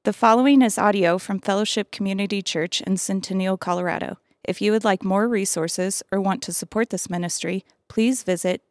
The following is audio from Fellowship Community Church in Centennial, Colorado. If you would like more resources or want to support this ministry, please visit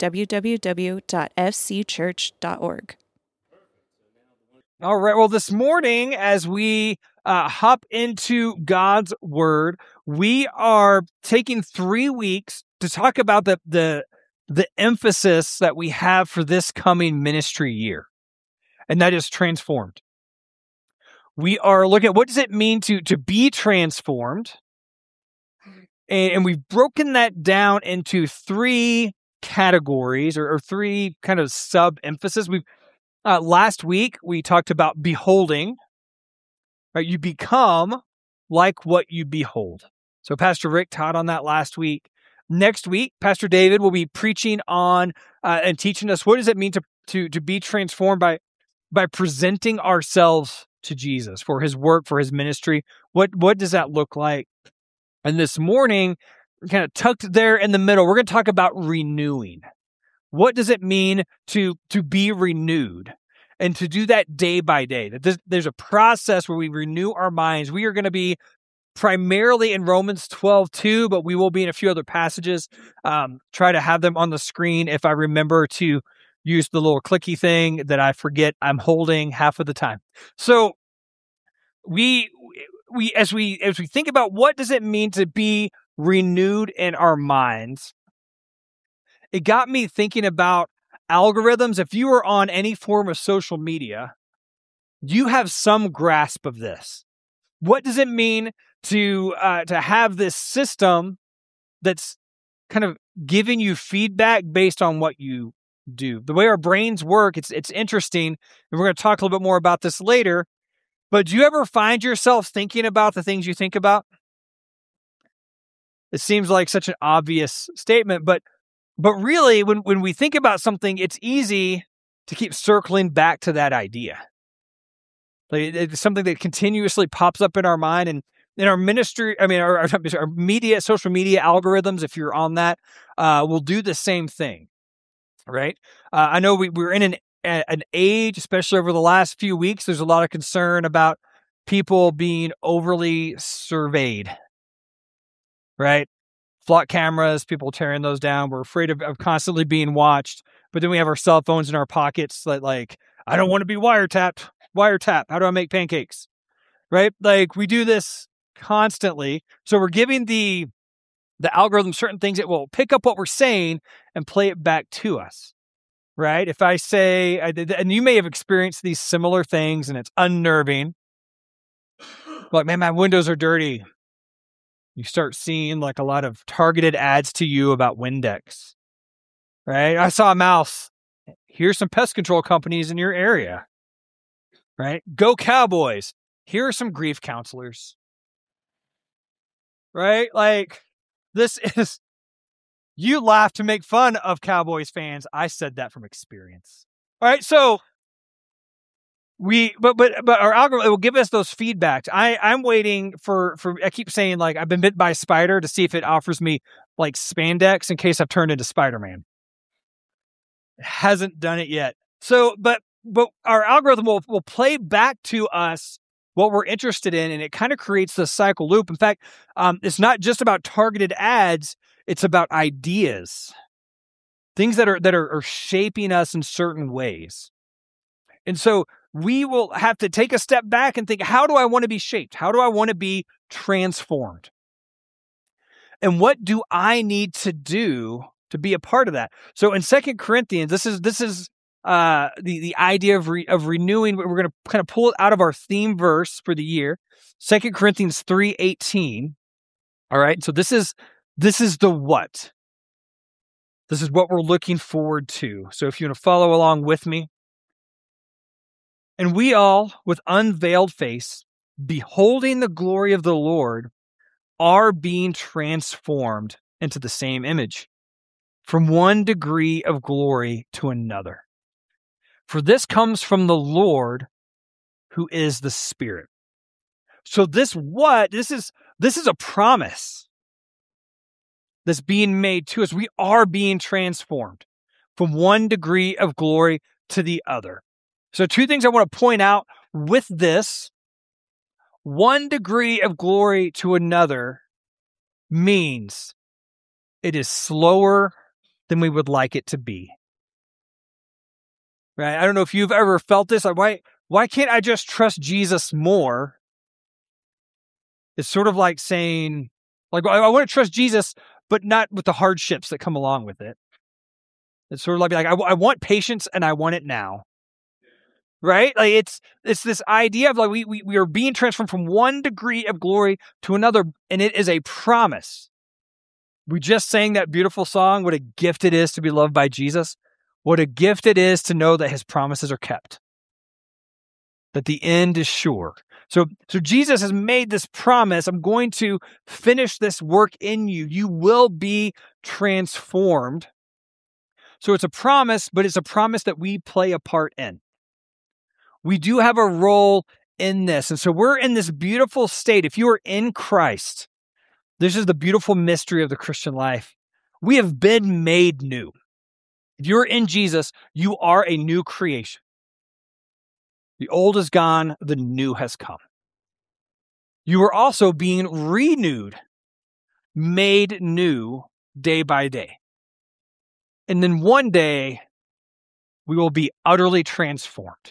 www.fcchurch.org. All right. Well, this morning, as we hop into God's Word, we are taking 3 weeks to talk about the emphasis that we have for this coming ministry year, and that is transformed. We are looking at what does it mean to be transformed, and we've broken that down into 3 categories or 3 kind of sub-emphasis. Last week, we talked about beholding, right? You become like what you behold. So Pastor Rick taught on that last week. Next week, Pastor David will be preaching on and teaching us what does it mean to be transformed by presenting ourselves to Jesus for his work, for his ministry. What does that look like? And this morning, kind of tucked there in the middle, we're going to talk about renewing. What does it mean to be renewed? And to do that day by day. There's a process where we renew our minds. We are going to be primarily in Romans 12:2, but we will be in a few other passages. Try to have them on the screen if I remember to use the little clicky thing that I forget I'm holding half of the time. So we as we think about what does it mean to be renewed in our minds, it got me thinking about algorithms. If you are on any form of social media, you have some grasp of this. What does it mean to have this system that's kind of giving you feedback based on what you do? The way our brains work, it's interesting, and we're going to talk a little bit more about this later. But do you ever find yourself thinking about the things you think about? It seems like such an obvious statement, but really, when we think about something, it's easy to keep circling back to that idea. Like it's something that continuously pops up in our mind, and in our ministry, our media, social media algorithms, if you're on that, will do the same thing, right? I know we're in an age, especially over the last few weeks, there's a lot of concern about people being overly surveyed, right? Flock cameras, people tearing those down. We're afraid of constantly being watched. But then we have our cell phones in our pockets that like, I don't want to be wiretapped. How do I make pancakes? Right? Like we do this constantly. So we're giving the algorithm certain things that will pick up what we're saying and play it back to us. Right? If I say, and you may have experienced these similar things and it's unnerving. Like, man, my windows are dirty. You start seeing like a lot of targeted ads to you about Windex, right? I saw a mouse. Here's some pest control companies in your area, right? Go Cowboys. Here are some grief counselors, right? Like this is, you laugh to make fun of Cowboys fans. I said that from experience. All right. So but our algorithm will give us those feedbacks. I'm waiting for I keep saying like I've been bit by a spider to see if it offers me like spandex in case I've turned into Spider-Man. It hasn't done it yet. So but our algorithm will play back to us what we're interested in, and it kind of creates this cycle loop. In fact, it's not just about targeted ads, it's about ideas. Things that are shaping us in certain ways. And so we will have to take a step back and think, how do I want to be shaped? How do I want to be transformed? And what do I need to do to be a part of that? So in 2 Corinthians, this is the idea of renewing. We're going to kind of pull it out of our theme verse for the year, 2 Corinthians 3:18. All right, so this is the what. This is what we're looking forward to. So if you want to follow along with me. And we all, with unveiled face, beholding the glory of the Lord, are being transformed into the same image, from one degree of glory to another. For this comes from the Lord, who is the Spirit. So this is a promise that's being made to us. We are being transformed from one degree of glory to the other. So 2 things I want to point out with this one degree of glory to another means it is slower than we would like it to be. Right? I don't know if you've ever felt this. Like, why can't I just trust Jesus more? It's sort of like saying, like, I want to trust Jesus, but not with the hardships that come along with it. It's sort of like I want patience and I want it now. Right? Like it's this idea of like we are being transformed from one degree of glory to another, and it is a promise. We just sang that beautiful song, what a gift it is to be loved by Jesus. What a gift it is to know that his promises are kept. That the end is sure. So Jesus has made this promise. I'm going to finish this work in you. You will be transformed. So it's a promise, but it's a promise that we play a part in. We do have a role in this. And so we're in this beautiful state. If you are in Christ, this is the beautiful mystery of the Christian life. We have been made new. If you're in Jesus, you are a new creation. The old is gone, the new has come. You are also being renewed, made new day by day. And then one day, we will be utterly transformed.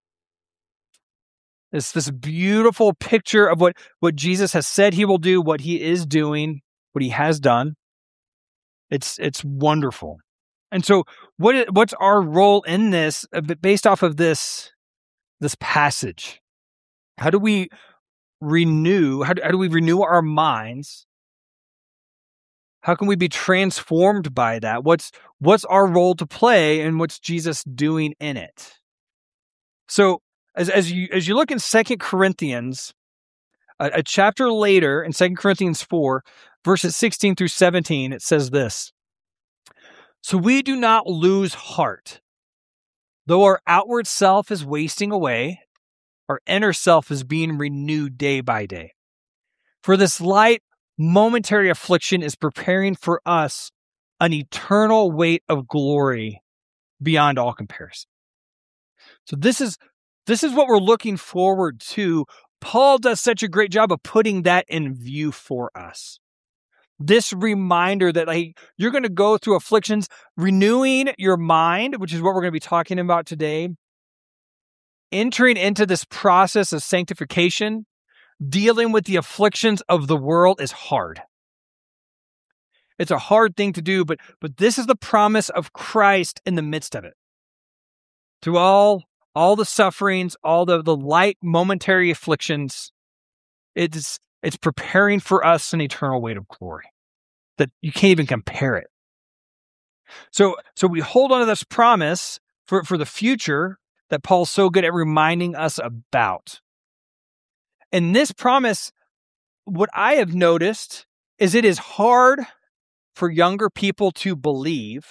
It's this beautiful picture of what Jesus has said he will do, what he is doing, what he has done. It's wonderful. And so what's our role in this based off of this passage? How do we renew? How do we renew our minds? How can we be transformed by that? What's our role to play, and what's Jesus doing in it? So as you look in 2 Corinthians, a chapter later in 2 Corinthians 4, verses 16 through 17, it says this: "So we do not lose heart. Though our outward self is wasting away, our inner self is being renewed day by day. For this light, momentary affliction is preparing for us an eternal weight of glory beyond all comparison." So this is what we're looking forward to. Paul does such a great job of putting that in view for us. This reminder that you're going to go through afflictions, renewing your mind, which is what we're going to be talking about today, entering into this process of sanctification, dealing with the afflictions of the world is hard. It's a hard thing to do, but this is the promise of Christ in the midst of it. Through all the sufferings, all the light momentary afflictions, it's preparing for us an eternal weight of glory that you can't even compare it. So we hold on to this promise for the future that Paul's so good at reminding us about. And this promise, what I have noticed is it is hard for younger people to believe.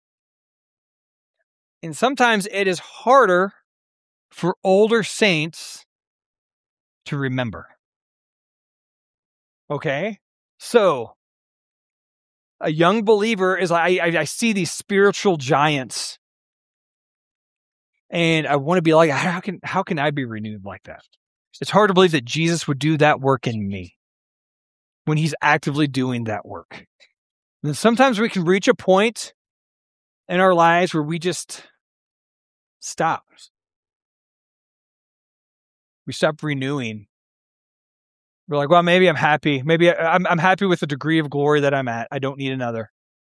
And sometimes it is harder for older saints to remember. Okay? So, a young believer is like, I see these spiritual giants, and I want to be like, how can I be renewed like that? It's hard to believe that Jesus would do that work in me when he's actively doing that work. And sometimes we can reach a point in our lives where we just stop. We stop renewing. We're like, well, maybe I'm happy. Maybe I'm happy with the degree of glory that I'm at. I don't need another.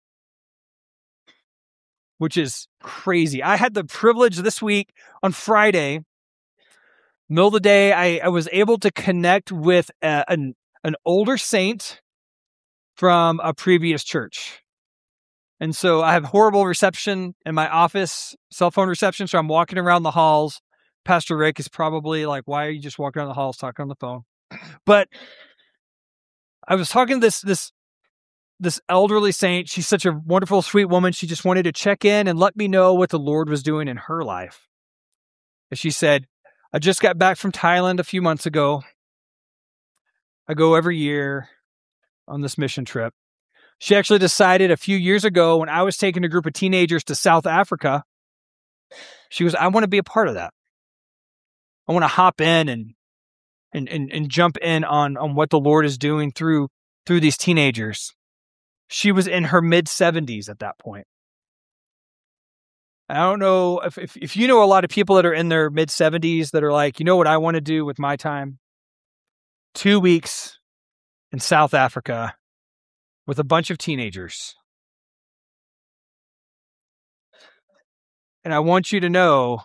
Which is crazy. I had the privilege this week on Friday, middle of the day, I was able to connect with an older saint from a previous church. And so I have horrible reception in my office, cell phone reception. So I'm walking around the halls. Pastor Rick is probably like, why are you just walking around the halls talking on the phone? But I was talking to this elderly saint. She's such a wonderful, sweet woman. She just wanted to check in and let me know what the Lord was doing in her life. And she said, I just got back from Thailand a few months ago. I go every year on this mission trip. She actually decided a few years ago when I was taking a group of teenagers to South Africa, she goes, I want to be a part of that. I want to hop in and and jump in on what the Lord is doing through these teenagers. She was in her mid-70s at that point. I don't know if you know a lot of people that are in their mid-70s that are like, you know what I want to do with my time? 2 weeks in South Africa with a bunch of teenagers. And I want you to know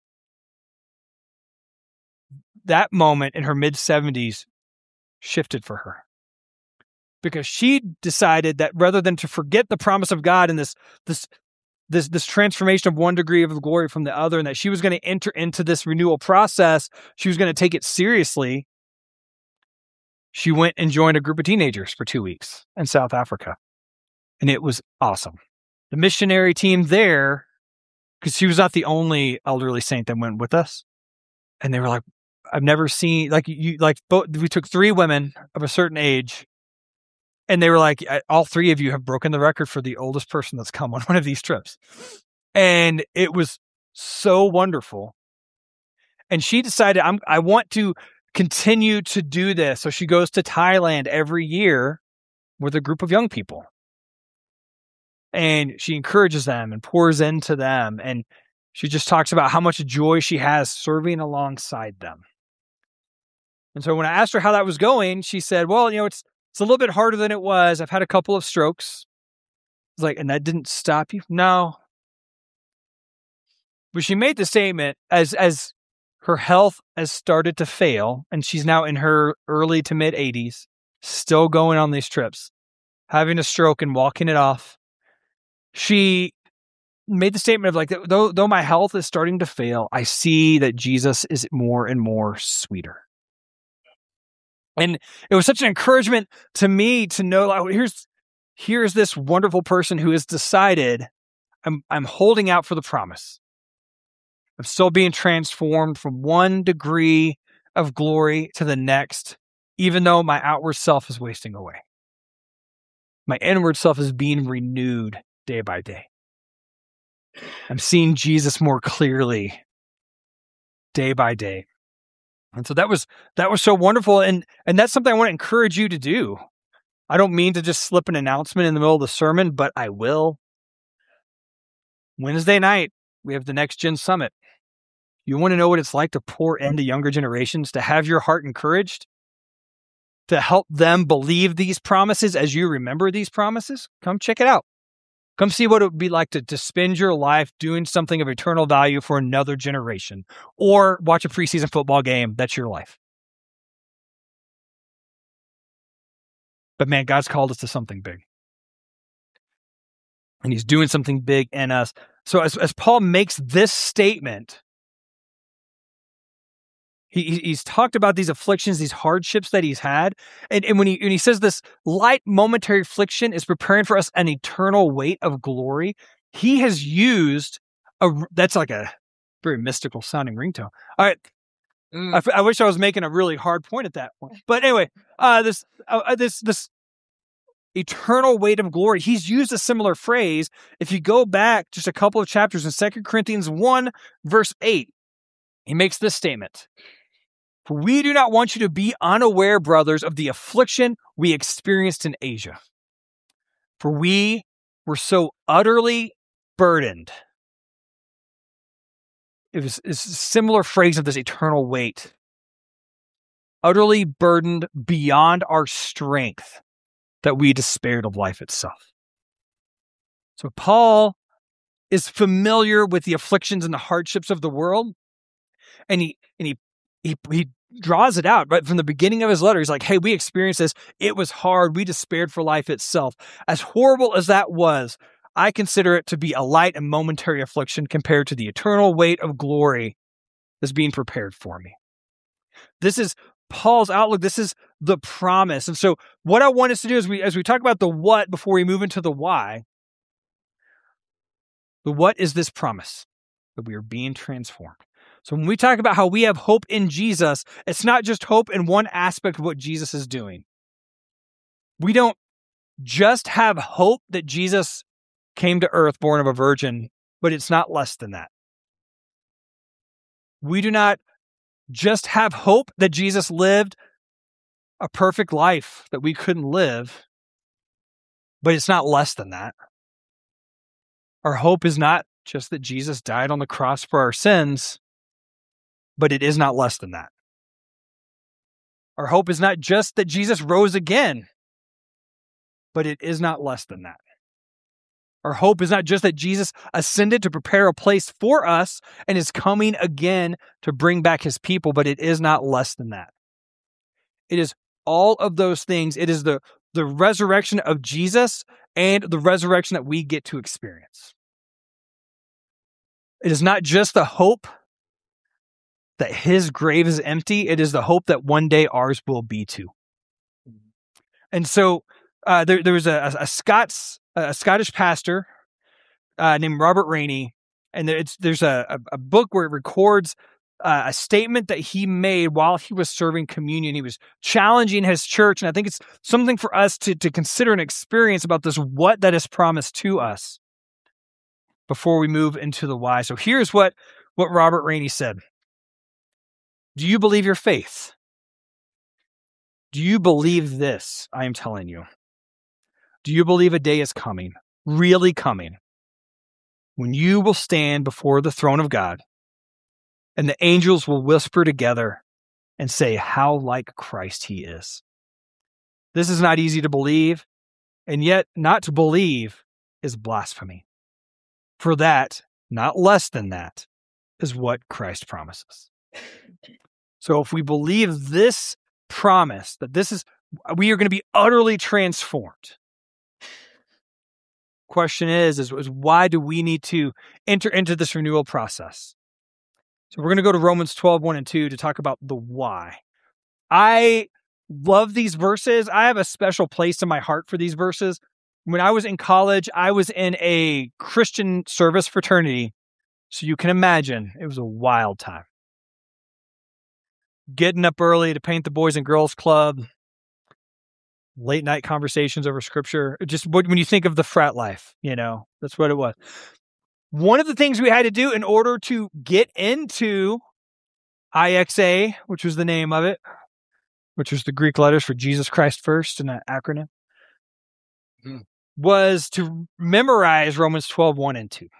that moment in her mid-70s shifted for her. Because she decided that rather than to forget the promise of God and this transformation of one degree of glory from the other, and that she was going to enter into this renewal process, she was going to take it seriously. She went and joined a group of teenagers for 2 weeks in South Africa. And it was awesome. The missionary team there, because she was not the only elderly saint that went with us. And they were like, I've never seen, we took 3 women of a certain age. And they were like, all 3 of you have broken the record for the oldest person that's come on one of these trips. And it was so wonderful. And she decided, I want to continue to do this. So she goes to Thailand every year with a group of young people. And she encourages them and pours into them. And she just talks about how much joy she has serving alongside them. And so when I asked her how that was going, she said, well, it's a little bit harder than it was. I've had a couple of strokes. It's like, and that didn't stop you? No. But she made the statement as her health has started to fail, and she's now in her early to mid 80s, still going on these trips, having a stroke and walking it off. She made the statement of like, though my health is starting to fail, I see that Jesus is more and more sweeter. And it was such an encouragement to me to know, like, here's this wonderful person who has decided I'm holding out for the promise. I'm still being transformed from one degree of glory to the next, even though my outward self is wasting away. My inward self is being renewed day by day. I'm seeing Jesus more clearly day by day. And so that was so wonderful. And that's something I want to encourage you to do. I don't mean to just slip an announcement in the middle of the sermon, but I will. Wednesday night, we have the Next Gen Summit. You want to know what it's like to pour into younger generations, to have your heart encouraged, to help them believe these promises as you remember these promises? Come check it out. Come see what it would be like to spend your life doing something of eternal value for another generation, or watch a preseason football game. That's your life. But man, God's called us to something big. And he's doing something big in us. So as Paul makes this statement, he's talked about these afflictions, these hardships that he's had. And when he says this light momentary affliction is preparing for us an eternal weight of glory, he has used that's like a very mystical sounding ringtone. All right. I wish I was making a really hard point at that point. But anyway, this eternal weight of glory, he's used a similar phrase. If you go back just a couple of chapters in 2 Corinthians 1, verse 8, he makes this statement. For we do not want you to be unaware, brothers, of the affliction we experienced in Asia. For we were so utterly burdened. It's a similar phrase of this eternal weight. Utterly burdened beyond our strength that we despaired of life itself. So Paul is familiar with the afflictions and the hardships of the world. And he draws it out right from the beginning of his letter. He's like, hey, we experienced this. It was hard. We despaired for life itself. As horrible as that was, I consider it to be a light and momentary affliction compared to the eternal weight of glory that's being prepared for me. This is Paul's outlook. This is the promise. And so what I want us to do is as we talk about the what before we move into the why, the what is this promise that we are being transformed. So when we talk about how we have hope in Jesus, it's not just hope in one aspect of what Jesus is doing. We don't just have hope that Jesus came to earth born of a virgin, but it's not less than that. We do not just have hope that Jesus lived a perfect life that we couldn't live, but it's not less than that. Our hope is not just that Jesus died on the cross for our sins, but it is not less than that. Our hope is not just that Jesus rose again, but it is not less than that. Our hope is not just that Jesus ascended to prepare a place for us and is coming again to bring back his people, but it is not less than that. It is all of those things. It is the resurrection of Jesus and the resurrection that we get to experience. It is not just the hope that his grave is empty. It is the hope that one day ours will be too. And so there was a Scottish pastor named Robert Rainey, and there's a book where it records a statement that he made while he was serving communion. He was challenging his church, and I think it's something for us to consider and experience about this, what that is promised to us before we move into the why. So here's what Robert Rainey said. Do you believe your faith? Do you believe this I am telling you? Do you believe a day is coming, really coming, when you will stand before the throne of God and the angels will whisper together and say how like Christ he is? This is not easy to believe, and yet not to believe is blasphemy. For that, not less than that, is what Christ promises. So if we believe this promise, that we are going to be utterly transformed. Question is why do we need to enter into this renewal process? So we're going to go to Romans 12, 1 and 2 to talk about the why. I love these verses. I have a special place in my heart for these verses. When I was in college, I was in a Christian service fraternity. So you can imagine it was a wild time. Getting up early to paint the Boys and Girls Club, late night conversations over scripture. Just when you think of the frat life, that's what it was. One of the things we had to do in order to get into IXA, which was the name of it, which was the Greek letters for Jesus Christ First in an acronym, was to memorize Romans 12, 1 and 2.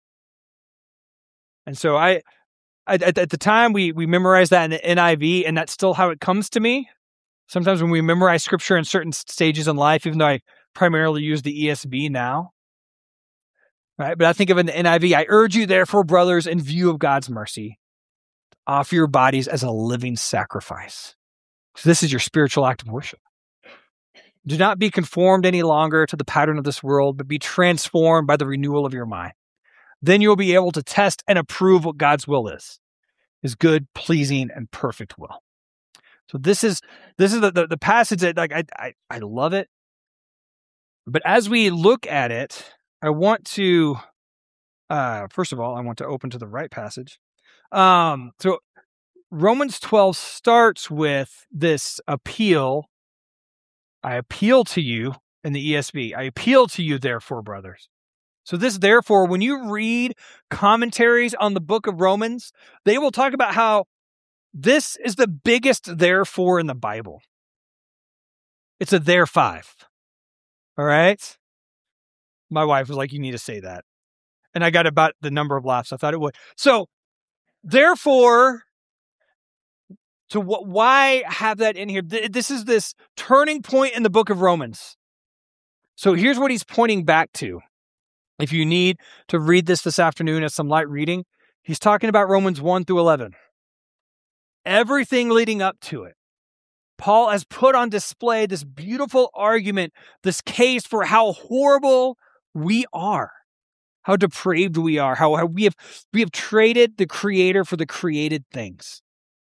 And so at the time, we memorized that in the NIV, and that's still how it comes to me. Sometimes when we memorize scripture in certain stages in life, even though I primarily use the ESV now, right? But I think of in the NIV, I urge you, therefore, brothers, in view of God's mercy, offer your bodies as a living sacrifice. So this is your spiritual act of worship. Do not be conformed any longer to the pattern of this world, but be transformed by the renewal of your mind. Then you'll be able to test and approve what God's will is, his good, pleasing, and perfect will. So this is the passage that I love it. But as we look at it, I want to first of all, I want to open to the right passage. So Romans 12 starts with this appeal. I appeal to you in the ESV. I appeal to you, therefore, brothers. So this, therefore, when you read commentaries on the book of Romans, they will talk about how this is the biggest therefore in the Bible. It's a there 5. All right? My wife was like, you need to say that. And I got about the number of laughs I thought it would. So, therefore, why have that in here? This is this turning point in the book of Romans. So here's what he's pointing back to. If you need to read this afternoon as some light reading, he's talking about Romans 1 through 11. Everything leading up to it. Paul has put on display this beautiful argument, this case for how horrible we are, how depraved we are, how we have traded the Creator for the created things.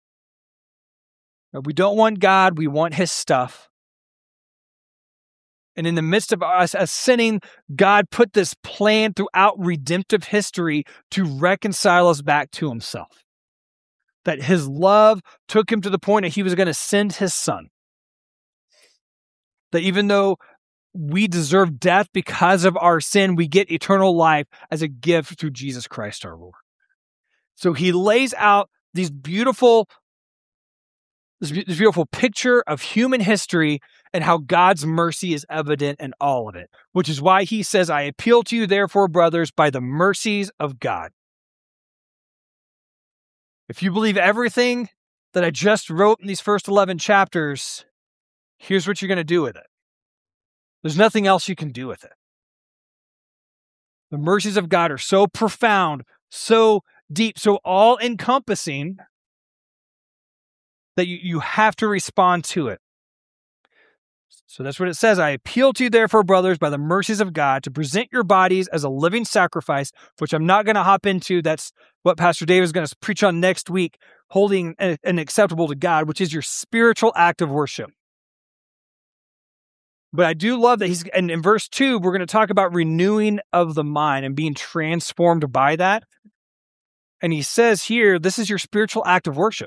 We don't want God, we want his stuff. And in the midst of us sinning, God put this plan throughout redemptive history to reconcile us back to himself. That his love took him to the point that he was going to send his son. That even though we deserve death because of our sin, we get eternal life as a gift through Jesus Christ our Lord. So he lays out these beautiful this beautiful picture of human history and how God's mercy is evident in all of it, which is why he says, I appeal to you, therefore, brothers, by the mercies of God. If you believe everything that I just wrote in these first 11 chapters, here's what you're going to do with it. There's nothing else you can do with it. The mercies of God are so profound, so deep, so all-encompassing that you have to respond to it. So that's what it says. I appeal to you, therefore, brothers, by the mercies of God, to present your bodies as a living sacrifice, which I'm not going to hop into. That's what Pastor Dave is going to preach on next week, holding an acceptable to God, which is your spiritual act of worship. But I do love that and in verse 2, we're going to talk about renewing of the mind and being transformed by that. And he says here, this is your spiritual act of worship.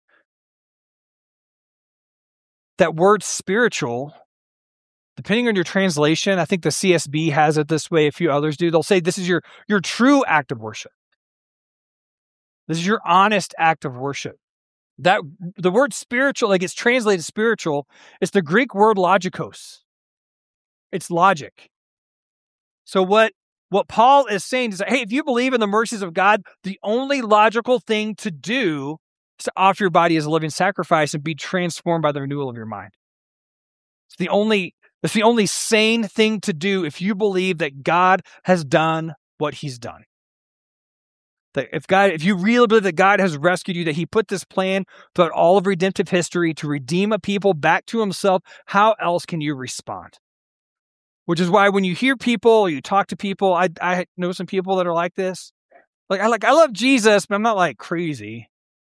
That word spiritual, depending on your translation, I think the CSB has it this way, a few others do. They'll say this is your true act of worship. This is your honest act of worship. That the word spiritual, like it's translated spiritual, it's the Greek word logikos. It's logic. So what Paul is saying is that, hey, if you believe in the mercies of God, the only logical thing to do is to offer your body as a living sacrifice and be transformed by the renewal of your mind. It's the only sane thing to do if you believe that God has done what he's done. That if you really believe that God has rescued you, that he put this plan throughout all of redemptive history to redeem a people back to himself, how else can you respond? Which is why when you hear people, or you talk to people, I know some people that are like this. I love Jesus, but I'm not like crazy.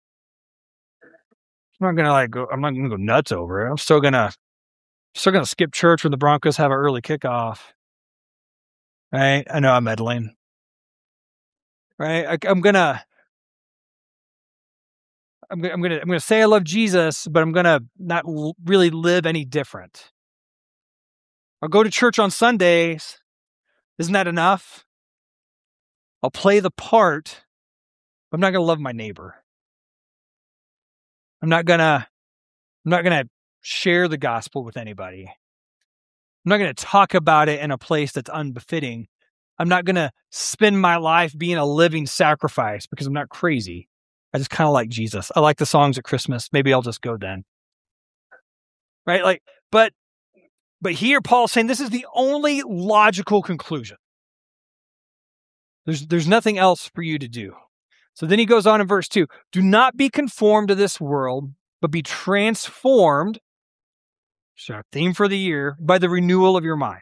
I'm not gonna go nuts over it. I'm still gonna skip church when the Broncos have an early kickoff. Right? I know I'm meddling. Right? I'm gonna say I love Jesus, but I'm gonna not really live any different. I'll go to church on Sundays. Isn't that enough? I'll play the part, but I'm not gonna love my neighbor. I'm not gonna share the gospel with anybody. I'm not gonna talk about it in a place that's unbefitting. I'm not gonna spend my life being a living sacrifice because I'm not crazy. I just kind of like Jesus. I like the songs at Christmas. Maybe I'll just go then. Right? But here Paul's saying this is the only logical conclusion. There's nothing else for you to do. So then he goes on in verse 2, do not be conformed to this world, but be transformed, which is our theme for the year, by the renewal of your mind.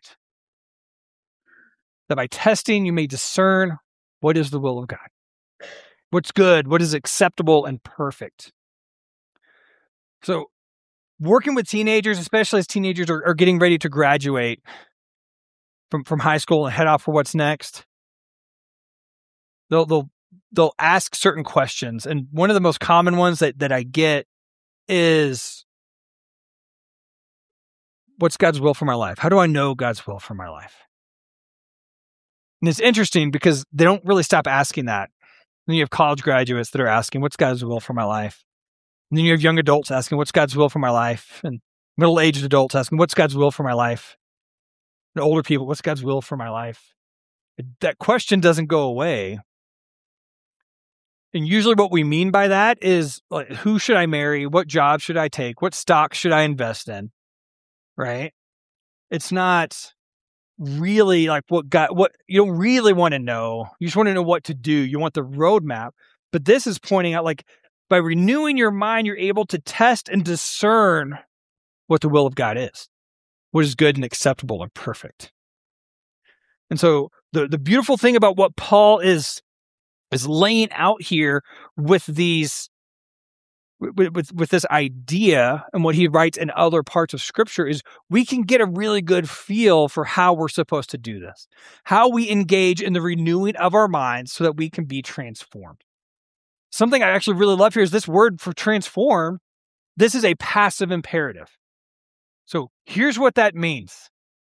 That by testing you may discern what is the will of God. What's good, what is acceptable and perfect. So working with teenagers, especially as teenagers are getting ready to graduate from high school and head off for what's next, they'll ask certain questions. And one of the most common ones that I get is, what's God's will for my life? How do I know God's will for my life? And it's interesting because they don't really stop asking that. And then you have college graduates that are asking, what's God's will for my life? And then you have young adults asking, what's God's will for my life? And middle-aged adults asking, what's God's will for my life? And older people, what's God's will for my life? That question doesn't go away. And usually what we mean by that is, who should I marry? What job should I take? What stock should I invest in? Right? It's not really like what you don't really want to know. You just want to know what to do. You want the roadmap. But this is pointing out, by renewing your mind, you're able to test and discern what the will of God is, what is good and acceptable and perfect. And so the beautiful thing about what Paul is laying out here with these with this idea and what he writes in other parts of Scripture is we can get a really good feel for how we're supposed to do this, how we engage in the renewing of our minds so that we can be transformed. Something I actually really love here is this word for transform. This is a passive imperative. So here's what that means.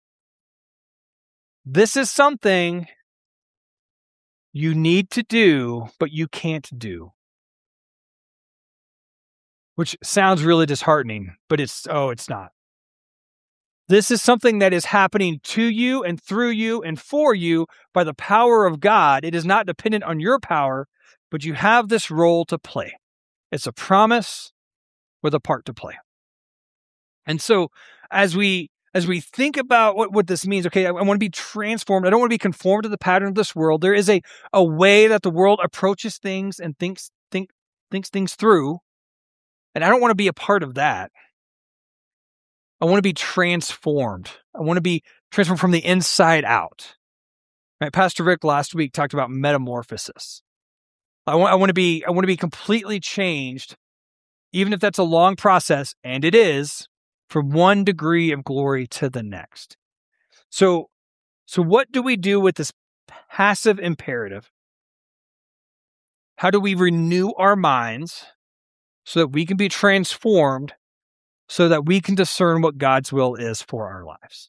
This is something you need to do, but you can't do. which sounds really disheartening, but it's not. This is something that is happening to you and through you and for you by the power of God. It is not dependent on your power, but you have this role to play. It's a promise with a part to play. And so as we think about what this means, okay, I want to be transformed. I don't want to be conformed to the pattern of this world. There is a way that the world approaches things and thinks things through. And I don't want to be a part of that. I want to be transformed. I want to be transformed from the inside out. Right? Pastor Rick last week talked about metamorphosis. I want to be completely changed, even if that's a long process, and it is, from one degree of glory to the next. So what do we do with this passive imperative? How do we renew our minds so that we can be transformed, so that we can discern what God's will is for our lives?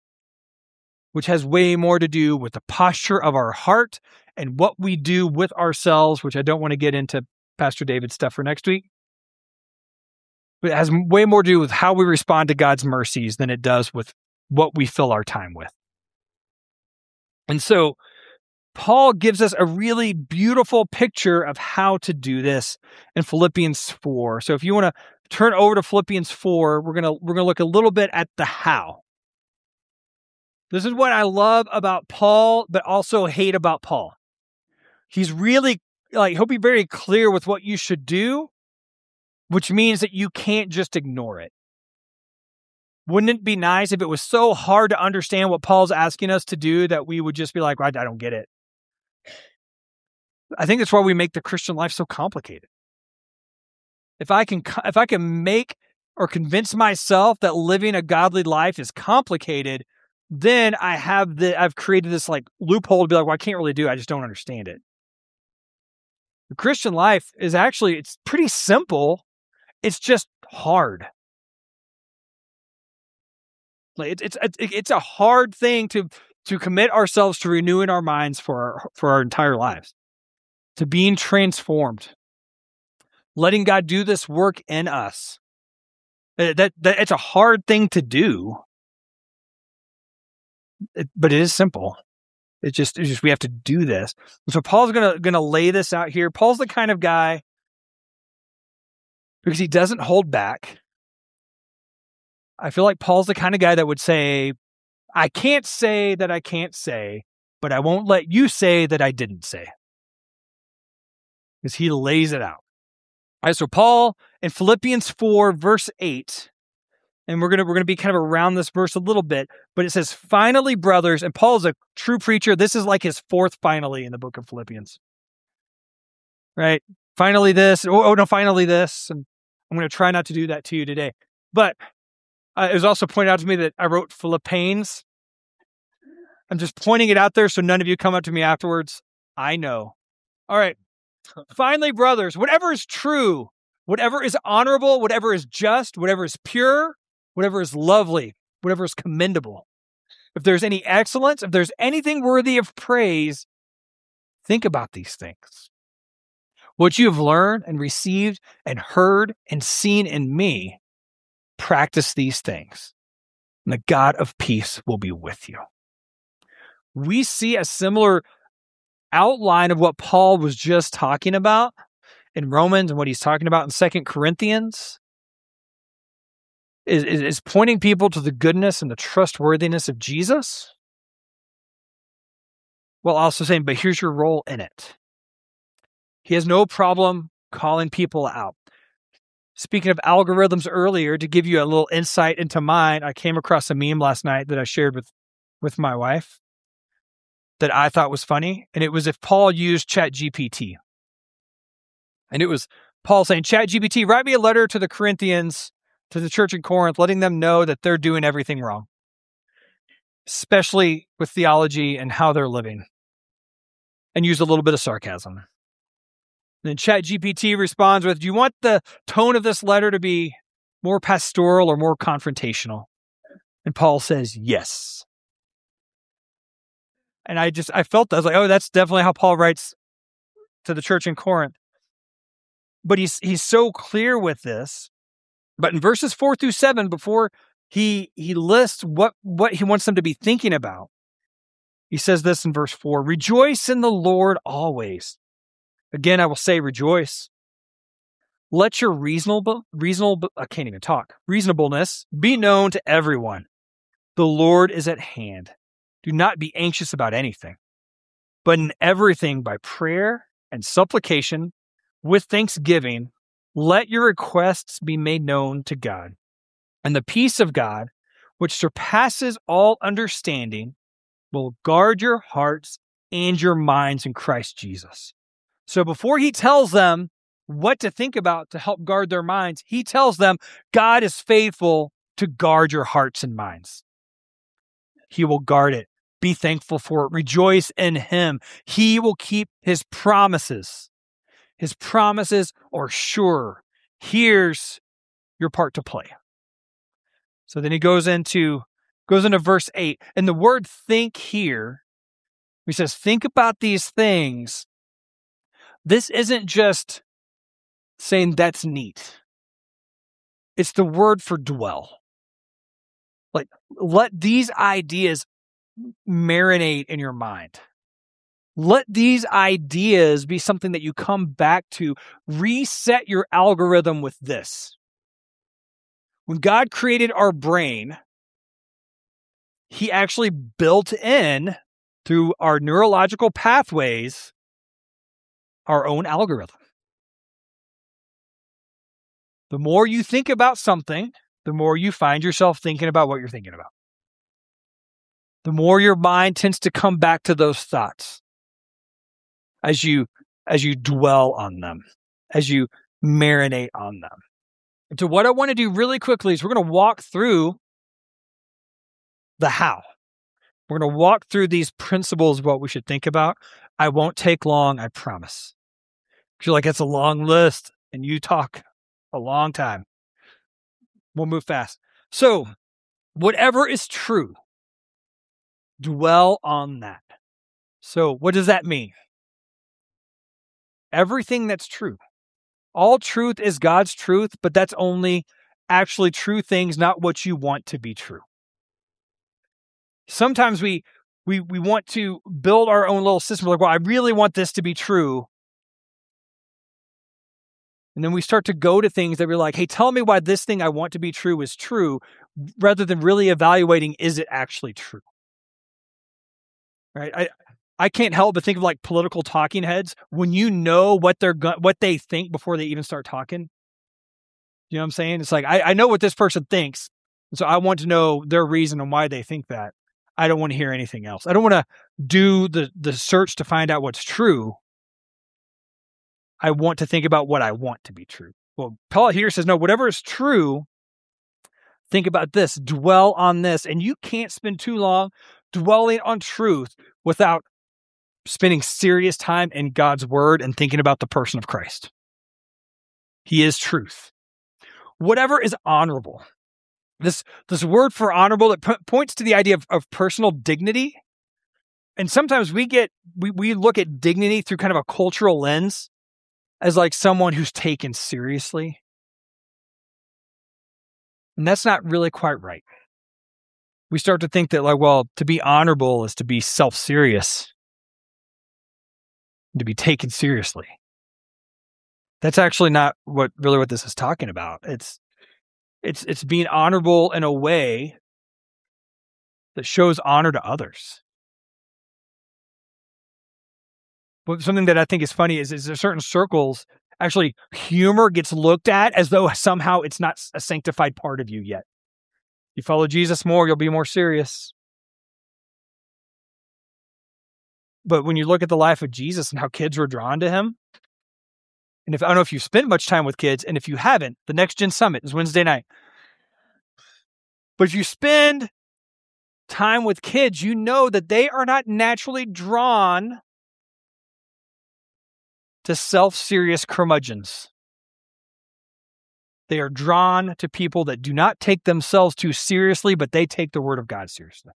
Which has way more to do with the posture of our heart and what we do with ourselves, which I don't want to get into Pastor David's stuff for next week. But it has way more to do with how we respond to God's mercies than it does with what we fill our time with. And so Paul gives us a really beautiful picture of how to do this in Philippians 4. So if you want to turn over to Philippians 4, we're going to look a little bit at the how. This is what I love about Paul, but also hate about Paul. He's really, he'll be very clear with what you should do, which means that you can't just ignore it. Wouldn't it be nice if it was so hard to understand what Paul's asking us to do that we would just be like, I don't get it. I think that's why we make the Christian life so complicated. If I can make or convince myself that living a godly life is complicated, then I've created this loophole to be like, well, I can't really do it. I just don't understand it. The Christian life is it's pretty simple. It's just hard. It's a hard thing to commit ourselves to renewing our minds for our entire lives, to being transformed, letting God do this work in us. That it's a hard thing to do, but it is simple. It's just we have to do this. So Paul's gonna lay this out here. Paul's the kind of guy, because he doesn't hold back. I feel like Paul's the kind of guy that would say, I can't say that I can't say, but I won't let you say that I didn't say. Because he lays it out. All right, so Paul in Philippians 4, verse 8, and we're gonna be kind of around this verse a little bit, but it says, finally, brothers, and Paul is a true preacher. This is like his fourth finally in the book of Philippians. Right? Finally this, finally this, and I'm going to try not to do that to you today. But it was also pointed out to me that I wrote Philippines. I'm just pointing it out there so none of you come up to me afterwards. I know. All right. Finally, brothers, whatever is true, whatever is honorable, whatever is just, whatever is pure, whatever is lovely, whatever is commendable. If there's any excellence, if there's anything worthy of praise, think about these things. What you have learned and received and heard and seen in me, practice these things, and the God of peace will be with you. We see a similar outline of what Paul was just talking about in Romans and what he's talking about in 2 Corinthians is pointing people to the goodness and the trustworthiness of Jesus, while also saying, but here's your role in it. He has no problem calling people out. Speaking of algorithms earlier, to give you a little insight into mine, I came across a meme last night that I shared with my wife that I thought was funny. And it was if Paul used ChatGPT. And it was Paul saying, ChatGPT, write me a letter to the Corinthians, to the church in Corinth, letting them know that they're doing everything wrong, especially with theology and how they're living. And use a little bit of sarcasm. Then ChatGPT responds with, do you want the tone of this letter to be more pastoral or more confrontational? And Paul says, yes. And I felt that. I was like, oh, that's definitely how Paul writes to the church in Corinth. But he's so clear with this. But in verses 4 through 7, before he lists what he wants them to be thinking about, he says this in verse 4, rejoice in the Lord always. Again, I will say rejoice. Let your reasonableness be known to everyone. The Lord is at hand. Do not be anxious about anything, but in everything by prayer and supplication with thanksgiving, let your requests be made known to God. And the peace of God, which surpasses all understanding, will guard your hearts and your minds in Christ Jesus. So before he tells them what to think about to help guard their minds, he tells them God is faithful to guard your hearts and minds. He will guard it. Be thankful for it. Rejoice in him. He will keep his promises. His promises are sure. Here's your part to play. So then he goes into verse 8. And the word think here, he says, think about these things. This isn't just saying that's neat. It's the word for dwell. Like, let these ideas marinate in your mind. Let these ideas be something that you come back to. Reset your algorithm with this. When God created our brain, he actually built in, through our neurological pathways, our own algorithm. The more you think about something, the more you find yourself thinking about what you're thinking about. The more your mind tends to come back to those thoughts as you dwell on them, as you marinate on them. And so what I want to do really quickly is we're going to walk through the how. We're going to walk through these principles of what we should think about. I won't take long, I promise. If you're like, it's a long list and you talk a long time, we'll move fast. So whatever is true, dwell on that. So what does that mean? Everything that's true. All truth is God's truth, but that's only actually true things, not what you want to be true. Sometimes we want to build our own little system. We're like, well, I really want this to be true. And then we start to go to things that we're like, hey, tell me why this thing I want to be true is true, rather than really evaluating, is it actually true? Right? I can't help but think of like political talking heads. When you know what they think before they even start talking, you know what I'm saying? It's like, I know what this person thinks, so I want to know their reason and why they think that. I don't want to hear anything else. I don't want to do the search to find out what's true. I want to think about what I want to be true. Well, Paul here says, no, whatever is true, think about this, dwell on this. And you can't spend too long dwelling on truth without spending serious time in God's word and thinking about the person of Christ. He is truth. Whatever is honorable. This word for honorable, it points to the idea of personal dignity. And sometimes we look at dignity through kind of a cultural lens as like someone who's taken seriously. And that's not really quite right. We start to think that like, well, to be honorable is to be self-serious, to be taken seriously. That's actually not what this is talking about. It's being honorable in a way that shows honor to others. But something that I think is funny is there certain circles, actually humor gets looked at as though somehow it's not a sanctified part of you yet. You follow Jesus more, you'll be more serious. But when you look at the life of Jesus and how kids were drawn to him, and I don't know if you've spent much time with kids, and if you haven't, the Next Gen Summit is Wednesday night. But if you spend time with kids, you know that they are not naturally drawn to self-serious curmudgeons. They are drawn to people that do not take themselves too seriously, but they take the word of God seriously.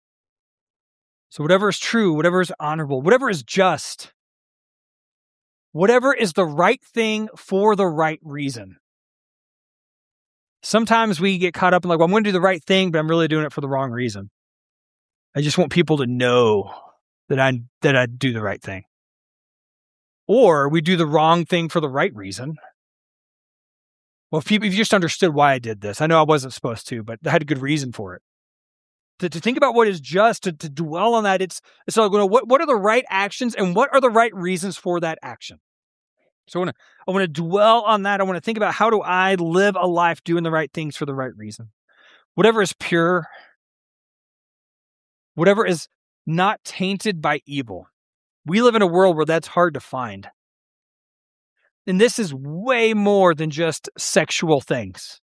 So whatever is true, whatever is honorable, whatever is just, whatever is the right thing for the right reason. Sometimes we get caught up in like, well, I'm going to do the right thing, but I'm really doing it for the wrong reason. I just want people to know that I do the right thing. Or we do the wrong thing for the right reason. Well, if you just understood why I did this, I know I wasn't supposed to, but I had a good reason for it. To think about what is just, to dwell on that, it's like, what are the right actions and what are the right reasons for that action? So I want to dwell on that. I want to think about, how do I live a life doing the right things for the right reason? Whatever is pure, whatever is not tainted by evil. We live in a world where that's hard to find. And this is way more than just sexual things.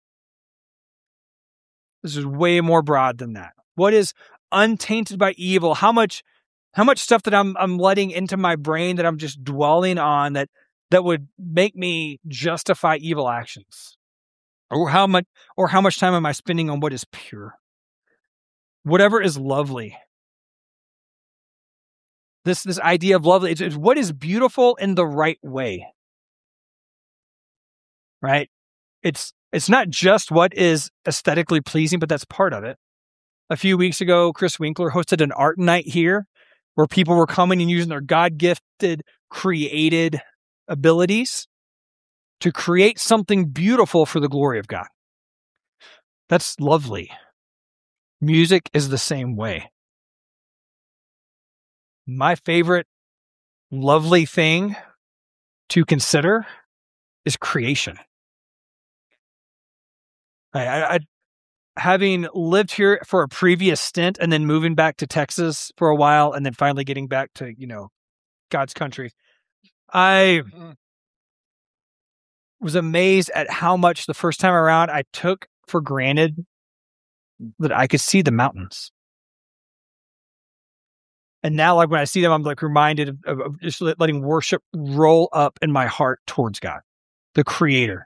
This is way more broad than that. What is untainted by evil? How much stuff that I'm letting into my brain that I'm just dwelling on that would make me justify evil actions? Or how much time am I spending on what is pure? Whatever is lovely. This idea of lovely, it's what is beautiful in the right way. Right? It's not just what is aesthetically pleasing, but that's part of it. A few weeks ago, Chris Winkler hosted an art night here where people were coming and using their God-gifted, created abilities to create something beautiful for the glory of God. That's lovely. Music is the same way. My favorite lovely thing to consider is creation. I having lived here for a previous stint and then moving back to Texas for a while and then finally getting back to, God's country, I was amazed at how much the first time around I took for granted that I could see the mountains. And now, like, when I see them, I'm like reminded of just letting worship roll up in my heart towards God, the Creator.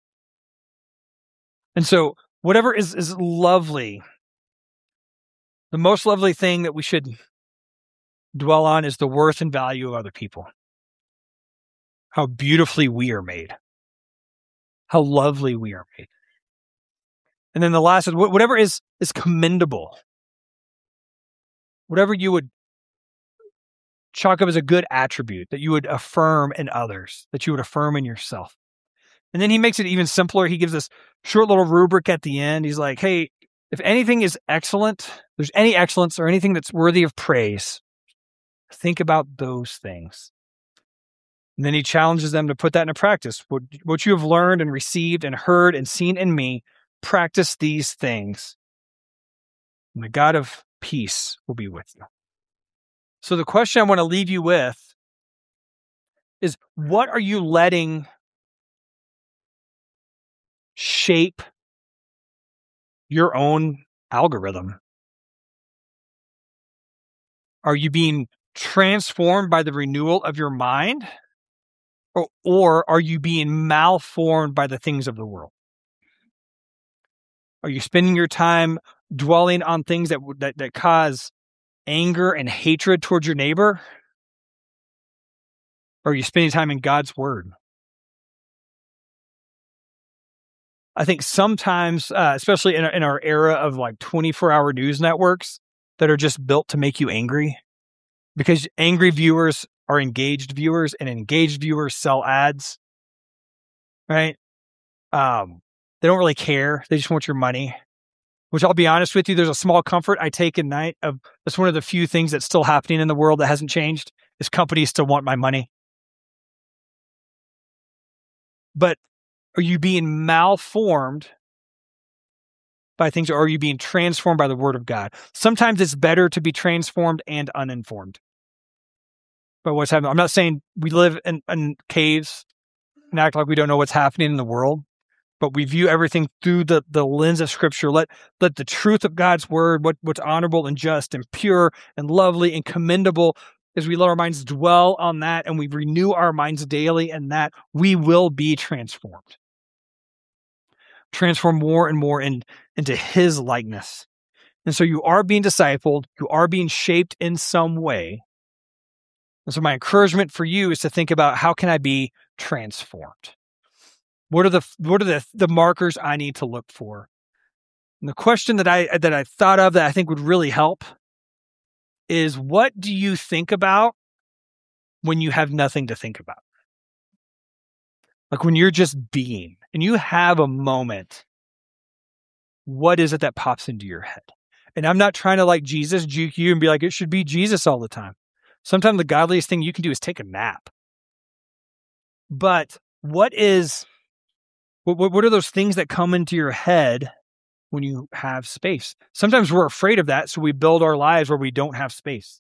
And so whatever is lovely, the most lovely thing that we should dwell on is the worth and value of other people. How beautifully we are made. How lovely we are made. And then the last is whatever is commendable. Whatever you would chalk up as a good attribute that you would affirm in others, that you would affirm in yourself. And then he makes it even simpler. He gives this short little rubric at the end. He's like, hey, if anything is excellent, there's any excellence or anything that's worthy of praise, think about those things. And then he challenges them to put that into practice. What you have learned and received and heard and seen in me, practice these things. And the God of peace will be with you. So the question I want to leave you with is, what are you letting shape your own algorithm? Are you being transformed by the renewal of your mind? Or are you being malformed by the things of the world? Are you spending your time dwelling on things that cause anger and hatred towards your neighbor? Or are you spending time in God's word? I think sometimes, especially in our era of like 24-hour news networks that are just built to make you angry, because angry viewers are engaged viewers, and engaged viewers sell ads, right? They don't really care. They just want your money, which, I'll be honest with you, there's a small comfort I take at night of, that's one of the few things that's still happening in the world that hasn't changed, is companies still want my money. But are you being malformed by things, or are you being transformed by the word of God? Sometimes it's better to be transformed and uninformed by what's happening. I'm not saying we live in caves and act like we don't know what's happening in the world, but we view everything through the lens of Scripture. Let the truth of God's word, what's honorable and just and pure and lovely and commendable, as we let our minds dwell on that and we renew our minds daily in that, we will be transformed. Transform more and more into his likeness. And so you are being discipled, you are being shaped in some way, And so my encouragement for you is to think about, how can I be transformed? What are the markers I need to look for? And the question that I thought of that I think would really help is, what do you think about when you have nothing to think about? Like when you're just being and you have a moment, what is it that pops into your head? And I'm not trying to, like, Jesus juke you and be like, it should be Jesus all the time. Sometimes the godliest thing you can do is take a nap. But what are those things that come into your head when you have space? Sometimes we're afraid of that, so we build our lives where we don't have space.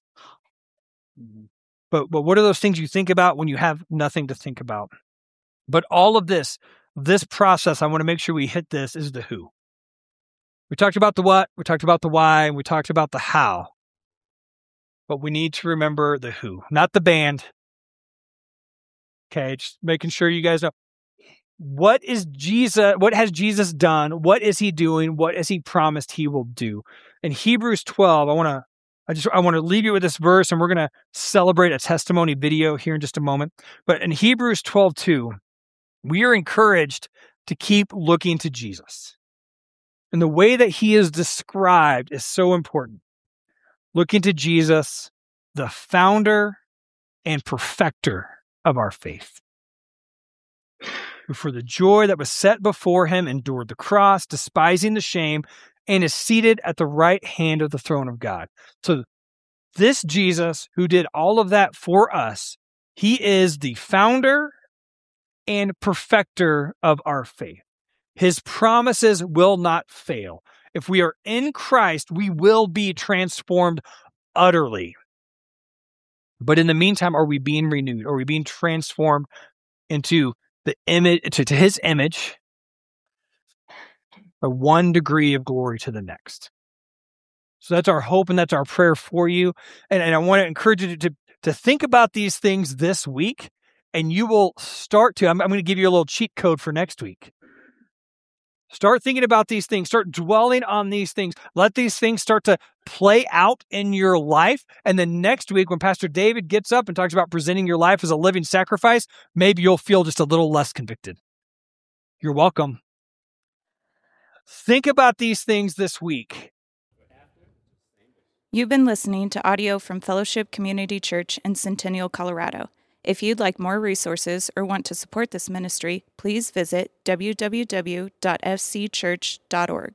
But what are those things you think about when you have nothing to think about? But all of this process, I want to make sure we hit this, is the who. We talked about the what, we talked about the why, and we talked about the how. But we need to remember the who, not the band. Okay, just making sure you guys know. What has Jesus done? What is he doing? What has he promised he will do? In Hebrews 12, I want to leave you with this verse, and we're going to celebrate a testimony video here in just a moment. But in Hebrews 12:2, we are encouraged to keep looking to Jesus. And the way that he is described is so important. Looking to Jesus, the founder and perfecter of our faith, who for the joy that was set before him endured the cross, despising the shame, and is seated at the right hand of the throne of God. So this Jesus, who did all of that for us, he is the founder and perfecter of our faith. His promises will not fail. If we are in Christ, we will be transformed utterly. But in the meantime, are we being renewed? Are we being transformed into the image, to his image, a one degree of glory to the next? So that's our hope, and that's our prayer for you. And I want to encourage you to think about these things this week, and you will start to, I'm going to give you a little cheat code for next week. Start thinking about these things. Start dwelling on these things. Let these things start to play out in your life. And then next week, when Pastor David gets up and talks about presenting your life as a living sacrifice, maybe you'll feel just a little less convicted. You're welcome. Think about these things this week. You've been listening to audio from Fellowship Community Church in Centennial, Colorado. If you'd like more resources or want to support this ministry, please visit www.fcchurch.org.